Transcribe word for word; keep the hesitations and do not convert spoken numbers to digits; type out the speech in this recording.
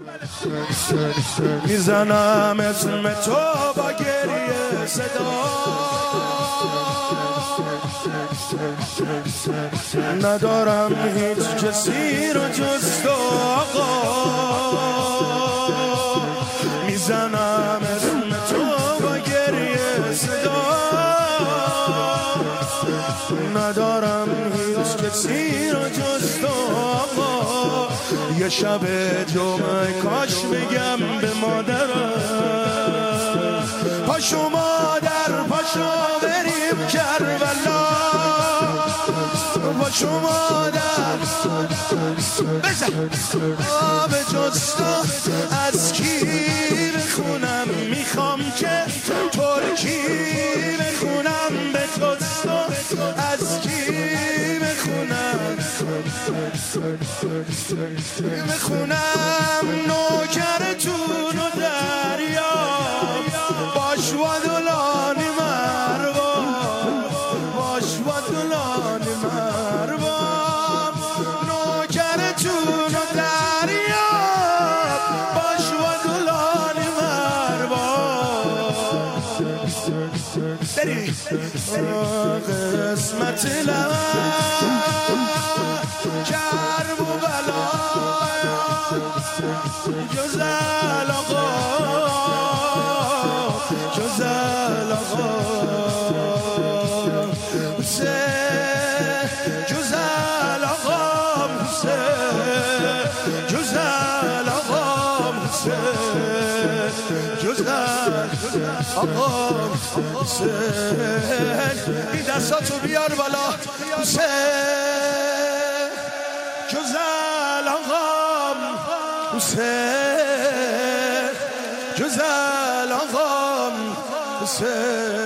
میزنم اسم تو با گریه صدا، ندارم هیچ کسی رو جز تو آقا. میزنم اسم تو با گریه صدا، ندارم هیچ کسی رو جز تو آقا. یه شب جمعه کاش بگم به مادرم پاشو مادر پاشو بریم کربلا، پاشو مادر بزن آب جز تو از کی بخونم، میخوام که ترکی بخونم به جز تو از کی بخونم، بخونم نوکرتون و دریا باش و دلانی مربام، باش و دلانی مربام، نوکرتون و دریا باش و دلانی مربام. بری قسمت لب کرب و بلا جزل آقا، جزل آقا حسین، جزل آقا حسین، جزل آقا حسین، جزل آقا حسین. این دستاتو بیار بالا حسین، جزل آقا حسین، جزل آقا حسین.